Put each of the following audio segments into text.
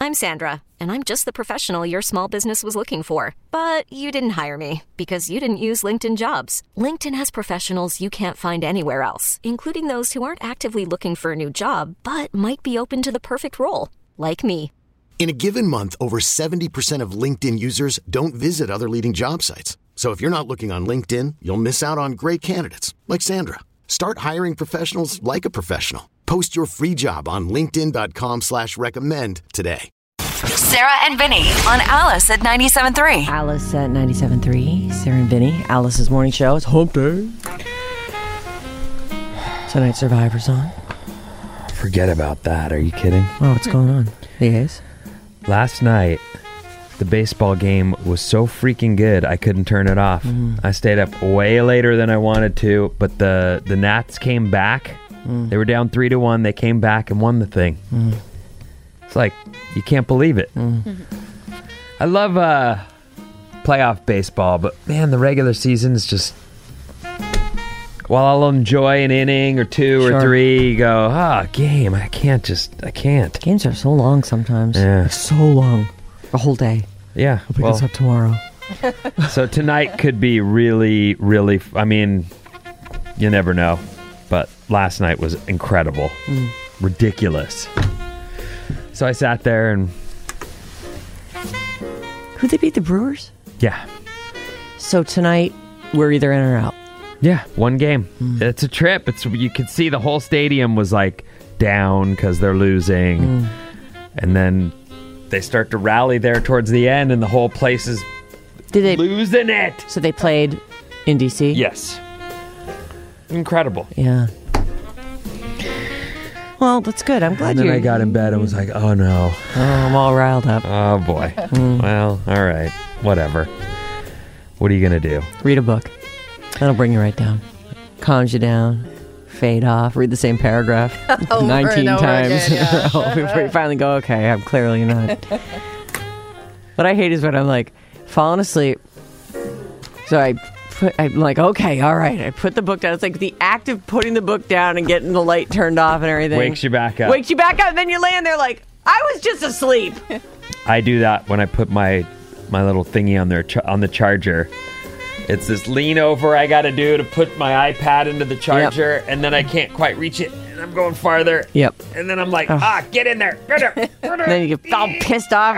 I'm Sandra, and I'm just the professional your small business was looking for. But you didn't hire me because you didn't use LinkedIn Jobs. LinkedIn has professionals you can't find anywhere else, including those who aren't actively looking for a new job, but might be open to the perfect role, like me. In a given month, over 70% of LinkedIn users don't visit other leading job sites. So if you're not looking on LinkedIn, you'll miss out on great candidates like Sandra. Start hiring professionals like a professional. Post your free job on linkedin.com/recommend today. Sarah and Vinny on Alice at 97.3. Alice at 97.3. Sarah and Vinny. Alice's morning show. It's hump day. Tonight's Survivor's on. Forget about that. Are you kidding? Oh, what's going on? Yes. Last night, the baseball game was so freaking good, I couldn't turn it off. I stayed up way later than I wanted to, but the Nats came back. They were down 3-1. They came back and won the thing. It's like, you can't believe it. I love playoff baseball, but man, the regular season is just... While I'll enjoy an inning or two or three, you go, game, I can't. Games are so long sometimes. Yeah. Like, so long. A whole day. Yeah. I'll pick this up tomorrow. So tonight could be really, really... I mean, you never know. But last night was incredible. Ridiculous. So I sat there and... Who'd they beat, the Brewers? Yeah. So tonight, we're either in or out. Yeah, one game. It's a trip. You could see the whole stadium was like down because they're losing. And then they start to rally there towards the end and the whole place is losing it. So they played in D.C.? Yes. Incredible. Yeah. Well, that's good. I'm glad And then I got in bed and was like, oh no. Oh, I'm all riled up. Oh boy. Well, all right. Whatever. What are you going to do? Read a book. That'll bring you right down. Calms you down. Fade off. Read the same paragraph 19 times in a row before you finally go, okay, I'm clearly not. What I hate is when I'm like falling asleep. So I'm like, okay, all right. I put the book down. It's like the act of putting the book down and getting the light turned off and everything. Wakes you back up. Wakes you back up, and then you're laying there like, I was just asleep. I do that when I put my little thingy on the charger. It's this lean over I got to do to put my iPad into the charger, and then I can't quite reach it, and I'm going farther. Yep. And then I'm like, get in there. And then you get all pissed off.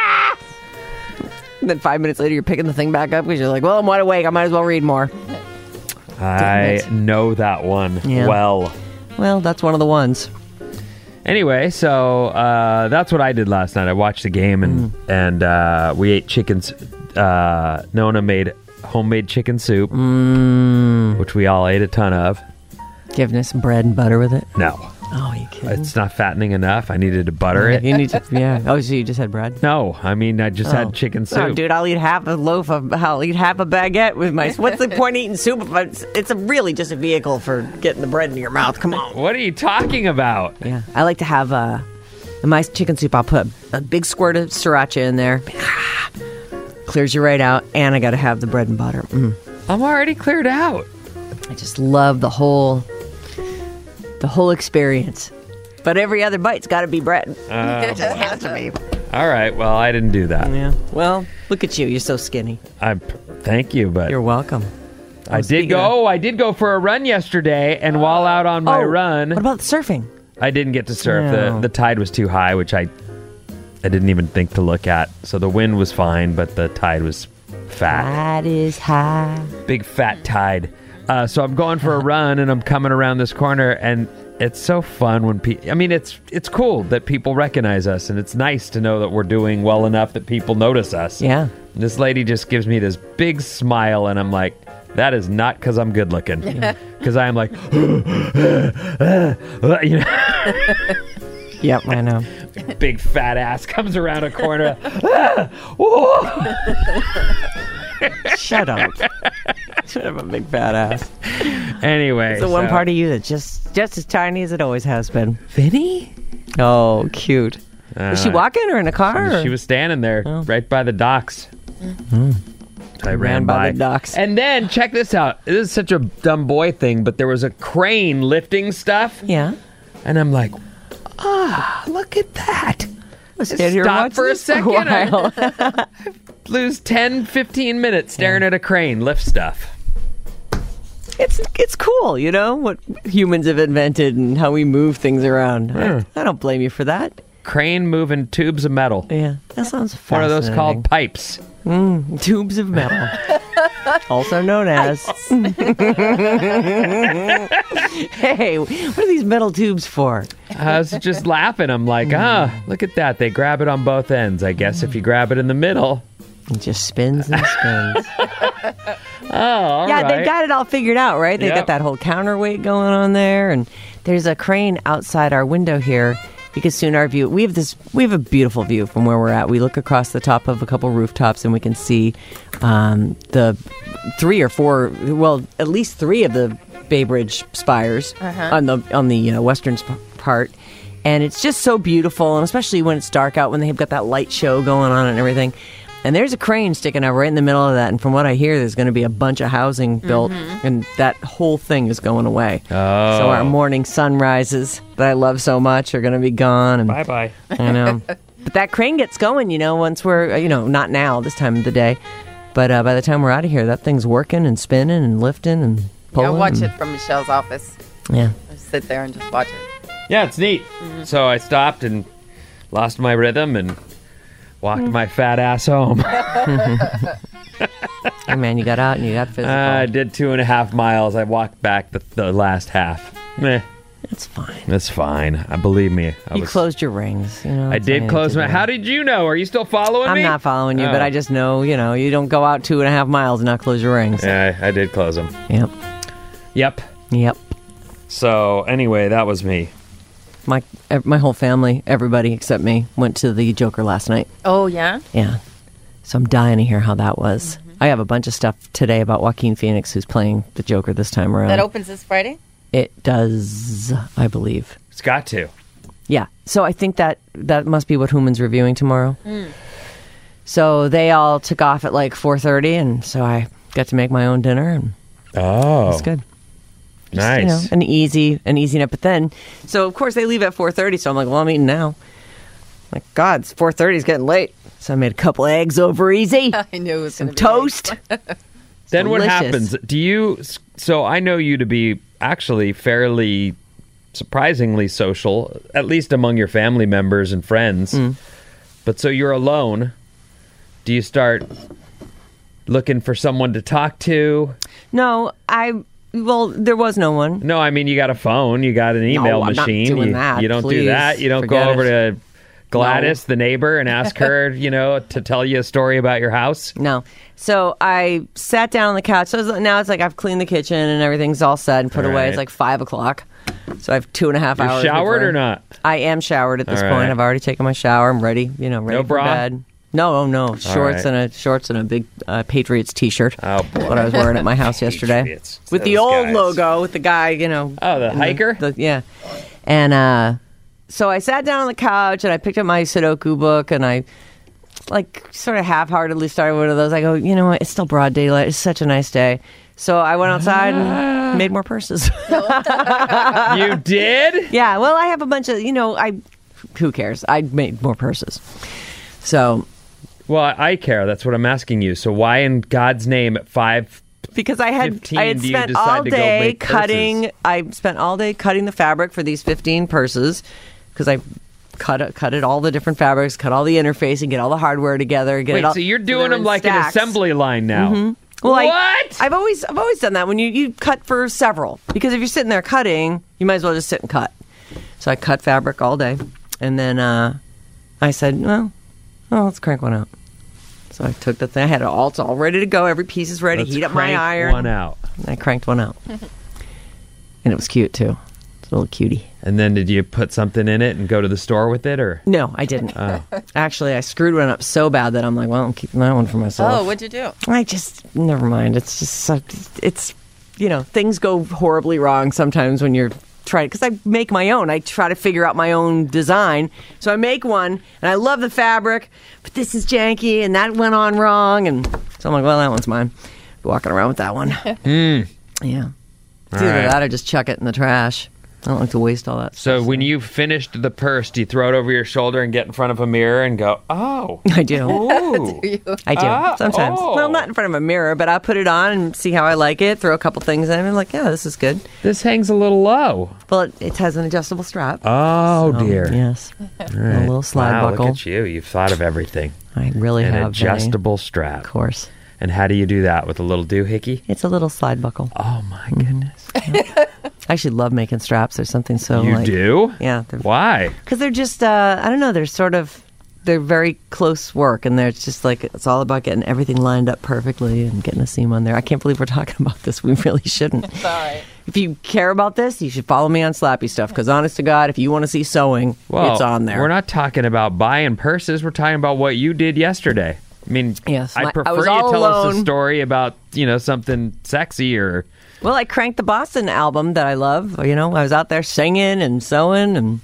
And then 5 minutes later, you're picking the thing back up because you're like, well, I'm wide awake. I might as well read more. I know that one well. Well, that's one of the ones. Anyway, so that's what I did last night. I watched the game, and we ate chickens. Nona made homemade chicken soup, which we all ate a ton of. Giving us some bread and butter with it? No. Oh, you kidding? It's not fattening enough. I needed to butter it. You need to, yeah. Oh, so you just had bread? No, I mean, I just had chicken soup. Oh, dude, I'll eat half a baguette with my... What's the point of eating soup if it's really just a vehicle for getting the bread into your mouth? Come on. What are you talking about? Yeah, I like to have, in my chicken soup, I'll put a big squirt of sriracha in there. Clears you right out, and I got to have the bread and butter. I'm already cleared out. I just love the whole experience. But every other bite's got to be bread. It just has to be. All right, well, I didn't do that. Yeah. Well, look at you. You're so skinny. Thank you, but you're welcome. I did go for a run yesterday, and while out on my run, what about surfing? I didn't get to surf. No. The tide was too high, which I didn't even think to look at. So the wind was fine, but the tide was fat. Tide is high. Big fat tide. So I'm going for a run, and I'm coming around this corner, and it's so fun when people... I mean, it's cool that people recognize us, and it's nice to know that we're doing well enough that people notice us. Yeah. And this lady just gives me this big smile, and I'm like, that is not because I'm good looking. Because I am like... you know? Yep, I know. Big fat ass comes around a corner. Shut up. Should have a big fat ass. Anyway. It's the one part of you that's just as tiny as it always has been. Vinny? Oh, cute. Was she walking or in a car? She was standing there right by the docks. I ran by the docks. And then, check this out. This is such a dumb boy thing, but there was a crane lifting stuff. Yeah. And I'm like, look at that. was standing here Stop watching for a this second. while. Lose 10, 15 minutes staring at a crane lift stuff. It's cool, you know, what humans have invented and how we move things around. I don't blame you for that. Crane moving tubes of metal. Yeah, that sounds fascinating. One of those called pipes. Tubes of metal. Also known as... Hey, what are these metal tubes for? I was just laughing. I'm like, look at that. They grab it on both ends. I guess if you grab it in the middle. It just spins and spins. All yeah, right. they've got it all figured out, right? They've got that whole counterweight going on there, and there's a crane outside our window here because soon our view, we have a beautiful view from where we're at. We look across the top of a couple rooftops and we can see the 3 or 4, well, at least 3 of the Bay Bridge spires on the western part. And it's just so beautiful, and especially when it's dark out, when they've got that light show going on and everything. And there's a crane sticking out right in the middle of that. And from what I hear, there's going to be a bunch of housing built. And that whole thing is going away. Oh. So our morning sunrises that I love so much are going to be gone. And Bye-bye. I know. But that crane gets going, you know, once we're, not now, this time of the day. But by the time we're out of here, that thing's working and spinning and lifting and pulling. Yeah, watch it from Michelle's office. Yeah. Just sit there and just watch it. Yeah, it's neat. So I stopped and lost my rhythm and walked my fat ass home. Hey, man, you got out and you got physical. I did 2.5 miles. I walked back the last half. Meh. That's fine. That's fine. Believe me. You closed your rings. I did close my... How did you know? Are you still following me? I'm not following you, but I just know, you don't go out 2.5 miles and not close your rings. Yeah, I did close them. Yep. So, anyway, that was me. My whole family, everybody except me, went to the Joker last night. Oh, yeah? Yeah. So I'm dying to hear how that was. I have a bunch of stuff today about Joaquin Phoenix, who's playing the Joker this time around. That opens this Friday? It does, I believe. It's got to. Yeah. So I think that must be what Human's reviewing tomorrow. So they all took off at like 4:30, and so I got to make my own dinner, and it's good. Just, Nice. An easy night. But then, so of course they leave at 4:30. So I'm like, well, I'm eating now. Like, God, it's 4:30. It's getting late. So I made a couple eggs over easy. I knew it was some going to be toast. Then what delicious. happens? Do you... So I know you to be actually fairly surprisingly social, at least among your family members and friends. But so you're alone. Do you start looking for someone to talk to? No, well, there was no one. No, I mean, you got a phone, you got an email I'm not machine. doing that, you don't do please. that. You don't go Forget over it. to Gladys, the neighbor, and ask her, to tell you a story about your house. No. So I sat down on the couch. So now it's like I've cleaned the kitchen and everything's all set and put All away. right. It's like 5 o'clock. So I have 2.5 hours. You're showered before- or not? I am showered at this All point. right. I've already taken my shower. I'm ready. Ready No for bra? bed. No. Shorts right. and a big Patriots T-shirt. Oh, boy. That's what I was wearing at my house yesterday. Patriots. With the Those old guys. logo, with the guy, Oh, the hiker? Yeah. And so I sat down on the couch and I picked up my Sudoku book and I sort of half-heartedly started one of those. I go, you know what? It's still broad daylight. It's such a nice day. So I went outside and made more purses. You did? Yeah. Well, I have a bunch of, who cares? I made more purses. So. Well, I care. That's what I'm asking you. So why in God's name at 5? Because I had 15, do you spent decide all to go day make cutting. purses? I spent all day cutting the fabric for these 15 purses because I cut it all the different fabrics, cut all the interfacing, get all the hardware together. Get Wait, it all, so you're they're doing them in like stacks. an assembly line now? Well, what? I've always done that when you cut for several, because if you're sitting there cutting, you might as well just sit and cut. So I cut fabric all day, and then I said, well, let's crank one out. So I took the thing. I had it all. It's all ready to go. Every piece is ready. Let's Heat up my crank iron. one out. And I cranked one out. And it was cute, too. It's a little cutie. And then did you put something in it and go to the store with it, or? No, I didn't. Actually, I screwed one up so bad that I'm like, well, I'm keeping that one for myself. Oh, what'd you do? Never mind. It's just, things go horribly wrong sometimes when you're trying, because I make my own. I try to figure out my own design. So I make one, and I love the fabric, but this is janky, and that went on wrong. And so I'm like, well, that one's mine. Walking around with that one. Yeah. It's either that or just chuck it in the trash. I don't like to waste all that So stuff. when you finished the purse, do you throw it over your shoulder and get in front of a mirror and go, oh. I do. Ooh. I do. Sometimes. oh. Well, not in front of a mirror, but I'll put it on and see how I like it, throw a couple things in, and I'm like, yeah, this is good. This hangs a little low. Well, it has an adjustable strap. Oh, So, dear. Yes. All A right. little slide wow, buckle. Look at you. You've thought of everything. I really An have. Vinny. adjustable strap. Of course. And how do you do that? With a little doohickey? It's a little slide buckle. Oh, my goodness. I actually love making straps. There's something so You like... do? Yeah. Why? Because they're just, I don't know, they're very close work, and they're just like, it's all about getting everything lined up perfectly and getting a seam on there. I can't believe we're talking about this. We really shouldn't. Sorry. If you care about this, you should follow me on Slappy Stuff, because honest to God, if you want to see sewing, Well, it's on there. We're not talking about buying purses. We're talking about what you did yesterday. I mean, Yes, I I prefer was you all tell us a alone. story about, something sexy or... Well, I cranked the Boston album that I love. I was out there singing and sewing, and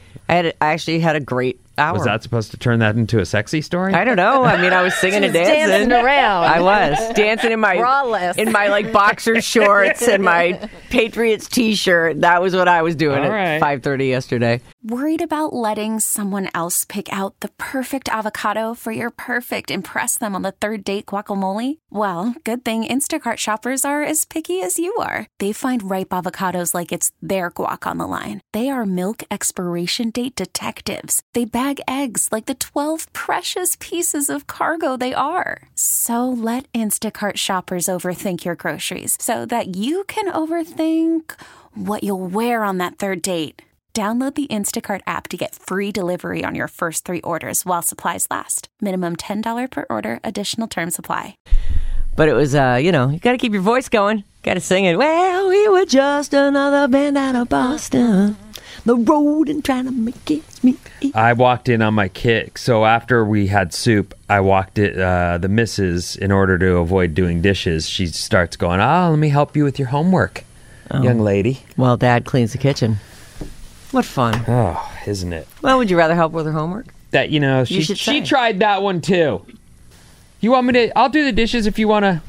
I actually had a great hour. Was that supposed to turn that into a sexy story? I don't know. I mean, I was singing and dancing. around. I was dancing in my Braless. in my like boxer shorts and my Patriots T-shirt. That was what I was doing All at right. 5:30 yesterday. Worried about letting someone else pick out the perfect avocado for your perfect impress them on the third date guacamole? Well, good thing Instacart shoppers are as picky as you are. They find ripe avocados like it's their guac on the line. They are milk expiration date detectives. They bag eggs like the 12 precious pieces of cargo they are. So let Instacart shoppers overthink your groceries so that you can overthink what you'll wear on that third date. Download the Instacart app to get free delivery on your first 3 orders while supplies last. Minimum $10 per order. Additional terms apply. But it was, you got to keep your voice going. Got to sing it. Well, we were just another band out of Boston. The road and trying to make it me. I walked in on my kid. So after we had soup, I walked it. The missus, in order to avoid doing dishes, she starts going, let me help you with your homework, young lady. Well, Dad cleans the kitchen. What fun. Oh, isn't it? Well, would you rather help with her homework? That, she should say. tried that one too. You want me to? I'll do the dishes if you want to.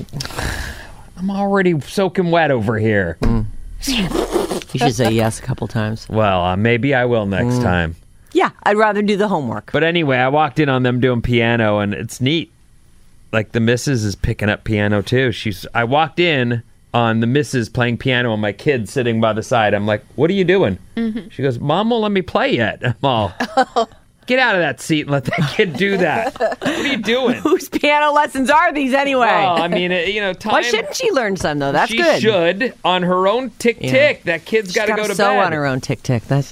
I'm already soaking wet over here. You should say yes a couple times. Well, maybe I will next time. Yeah, I'd rather do the homework. But anyway, I walked in on them doing piano, and it's neat. Like the missus is picking up piano too. I walked in on the missus playing piano and my kid sitting by the side. I'm like, what are you doing? Mm-hmm. She goes, Mom won't let me play yet. I'm all, get out of that seat and let that kid do that. What are you doing? Whose piano lessons are these anyway? Well, I mean, time. Why shouldn't she learn some though? That's she good. should on her own tick-tick. That kid's got to go to sew bed. on her own tick-tick. That's,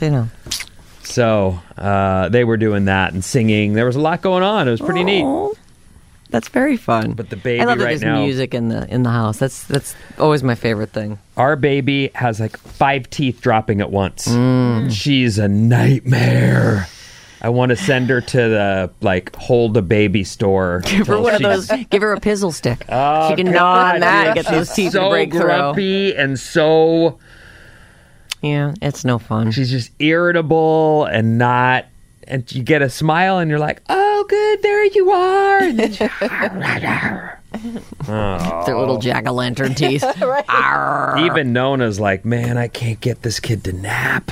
So they were doing that and singing. There was a lot going on. It was pretty neat. Aw, that's very fun. But the baby I love that right there's now- music in the house. That's always my favorite thing. Our baby has like 5 teeth dropping at once. Mm. She's a nightmare. I want to send her to the hold a baby store. Give her one of those. Give her a pizzle stick. Oh, she can gnaw on that and get those teeth so to break through. grumpy and so Yeah, it's no fun. she's just irritable and not. And you get a smile and you're like, oh, good, there you are. And then she, Their little jack-o'-lantern teeth. Arr. even Nona's like, man, I can't get this kid to nap.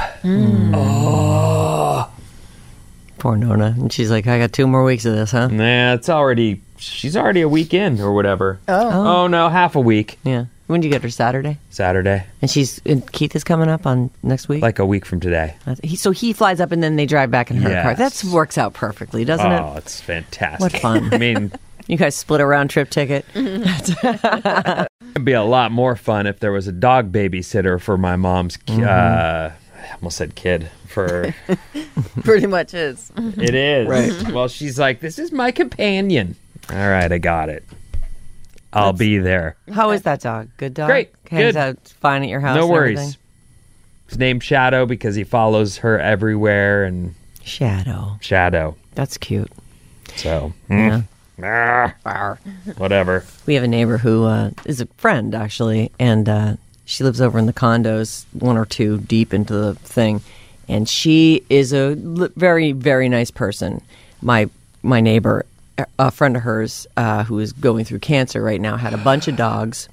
Poor Nona. And she's like, I got 2 more weeks of this, huh? Nah, she's already a week in or whatever. Oh no, half a week. Yeah. When do you get her? Saturday? Saturday, And Keith is coming up on next week? like a week from today. So he flies up and then they drive back in her car. Yes. That works out perfectly, doesn't Oh, it? it's fantastic. What fun. I mean, You guys split a round trip ticket. it'd be a lot more fun if there was a dog babysitter for my mom's. I almost said kid. For Pretty much is. it is Right. Well, she's like, this is my companion. All right, I got it. I'll be there. How is that dog? Good dog? Great. Hangs Good. out fine at your house? No and worries. everything? His name's Shadow because he follows her everywhere and Shadow. Shadow. That's cute. So, Yeah. whatever. We have a neighbor who is a friend, actually, and she lives over in the condos, 1 or 2 deep into the thing. And she is a very, very nice person. My neighbor, a friend of hers who is going through cancer right now, had a bunch of dogs.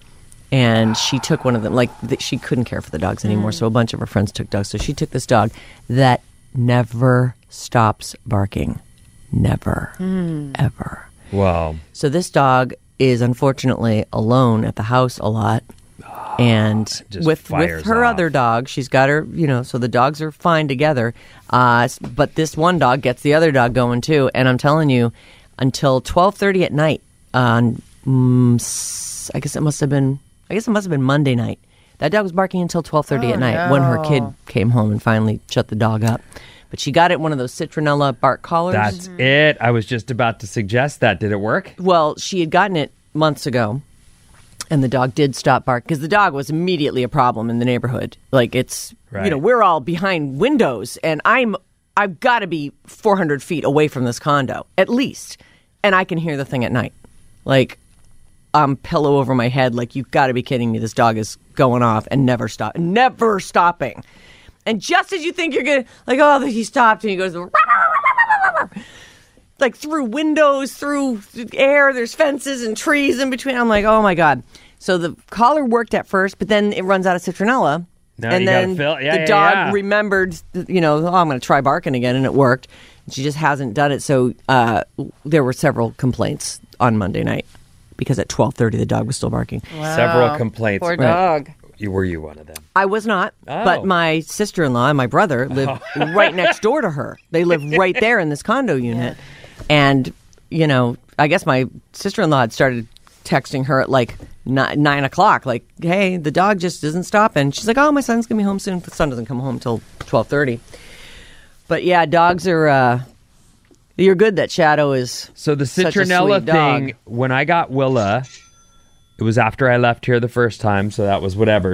And she took one of them. She couldn't care for the dogs anymore, so a bunch of her friends took dogs. So she took this dog that never stops barking. Never. Ever. Wow. So this dog is unfortunately alone at the house a lot. And with her other dog, she's got her, so the dogs are fine together. But this one dog gets the other dog going too. And I'm telling you, until 12:30 at night on, I guess it must have been Monday night. That dog was barking until 12:30 at night when her kid came home and finally shut the dog up. But she got it one of those citronella bark collars. That's it. I was just about to suggest that. Did it work? Well, she had gotten it months ago, and the dog did stop barking because the dog was immediately a problem in the neighborhood. It's, we're all behind windows, and I've got to be 400 feet away from this condo, at least. And I can hear the thing at night. Pillow over my head, you've got to be kidding me. This dog is going off and never stopping. And just as you think you're going to, he stopped, and he goes, through windows, through air, there's fences and trees in between. I'm like, oh my God. So the collar worked at first, but then it runs out of citronella. No, and then the dog remembered, I'm going to try barking again, and it worked. And she just hasn't done it. So there were several complaints on Monday night because at 12:30 the dog was still barking. Wow. Several complaints. Poor dog. Were you one of them? I was not, but my sister-in-law and my brother live right next door to her. They live right there in this condo unit. And, I guess my sister-in-law had started texting her at 9 o'clock, hey, the dog just isn't stopping. She's like, oh, my son's going to be home soon. The son doesn't come home until 12:30. But yeah, dogs are, you're good that Shadow is so the citronella thing, when I got Willa, it was after I left here the first time, so that was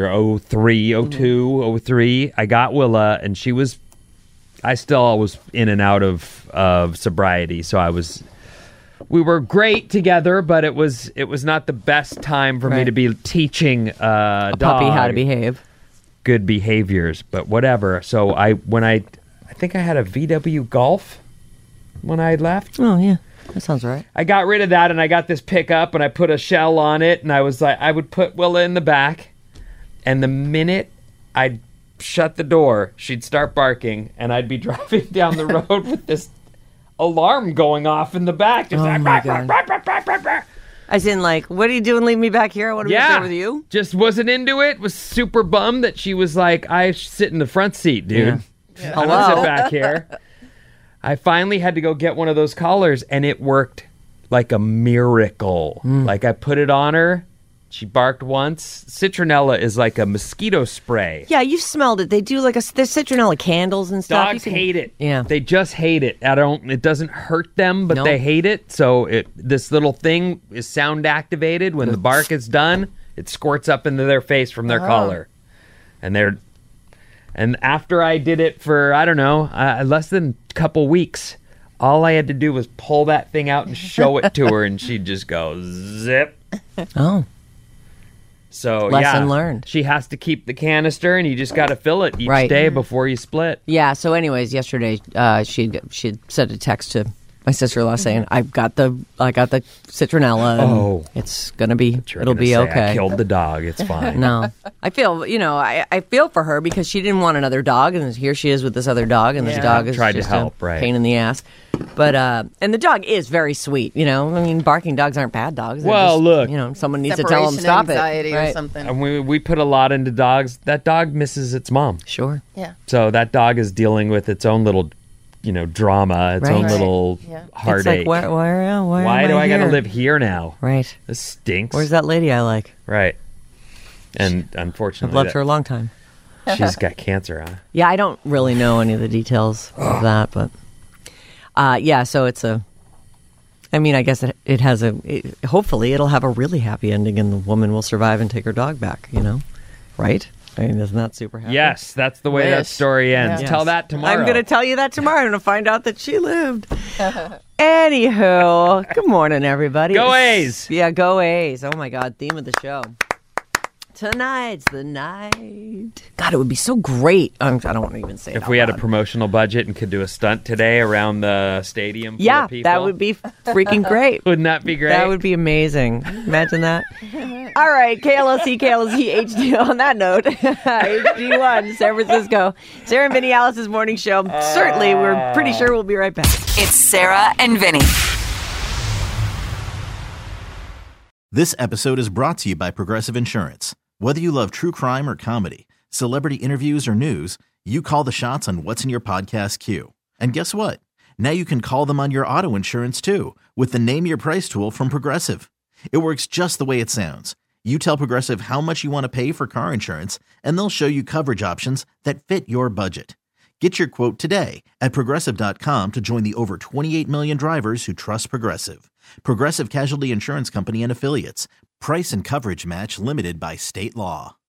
02, 03. I got Willa, and I still was in and out of sobriety, so we were great together, but it was not the best time for me to be teaching a puppy how to behave. Good behaviors, but whatever. So I think I had a VW Golf when I left. Oh, yeah. That sounds right. I got rid of that, and I got this pickup, and I put a shell on it, and I was like, I would put Willa in the back, and the minute I'd shut the door, she'd start barking, and I'd be driving down the road with this alarm going off in the back. Just As in, what are you doing? Leave me back here. I want to be there with you. Just wasn't into it. Was super bummed that she was like, I sit in the front seat, dude. Yeah. I don't sit back here. I finally had to go get one of those collars, and it worked like a miracle. I put it on her. She barked once. Citronella is like a mosquito spray. Yeah, you smelled it. They do there's citronella candles and stuff. Dogs hate it. Yeah. They just hate it. It doesn't hurt them, but they hate it. So this little thing is sound activated. When the bark is done, it squirts up into their face from their collar. And after I did it for, I don't know, less than a couple weeks, all I had to do was pull that thing out and show it to her, and she'd just go zip. Oh. So, Lesson learned. She has to keep the canister, and you just got to fill it each day before you split. Yeah, so anyways, yesterday she'd sent a text to my sister-in-law saying, I got the citronella, and it's gonna be, it'll be okay. I killed the dog. It's fine. No, I feel, I feel for her because she didn't want another dog, and here she is with this other dog, and this dog is tried just to help, a pain in the ass. But and the dog is very sweet. Barking dogs aren't bad dogs. Well, look, someone needs to tell them stop anxiety it, or something. And we put a lot into dogs. That dog misses its mom. Sure. Yeah. So that dog is dealing with its own little, drama, its own little heartache. It's like, why do I got to live here now? Right. This stinks. Where's that lady I like? Right. And unfortunately, I've loved her a long time. She's got cancer, huh? Yeah, I don't really know any of the details of that, but so it's I guess it has hopefully it'll have a really happy ending, and the woman will survive and take her dog back, right? Isn't that super happy? Yes, that's the way that story ends. Yes. Tell that tomorrow. I'm going to tell you that tomorrow. I'm going to find out that she lived. Anywho, good morning, everybody. Go A's! Yeah, go A's. Oh, my God, theme of the show. Tonight's the night. God, it would be so great. I don't want to even say it. If we had a promotional budget and could do a stunt today around the stadium full of people. That would be freaking great. Wouldn't that be great? That would be amazing. Imagine that. All right, KLOC, HD. On that note, HD1, San Francisco. Sarah and Vinny, Alice's morning show. Certainly, we're pretty sure we'll be right back. It's Sarah and Vinny. This episode is brought to you by Progressive Insurance. Whether you love true crime or comedy, celebrity interviews or news, you call the shots on what's in your podcast queue. And guess what? Now you can call them on your auto insurance too with the Name Your Price tool from Progressive. It works just the way it sounds. You tell Progressive how much you want to pay for car insurance, and they'll show you coverage options that fit your budget. Get your quote today at Progressive.com to join the over 28 million drivers who trust Progressive. Progressive Casualty Insurance Company and Affiliates. Price and coverage match limited by state law.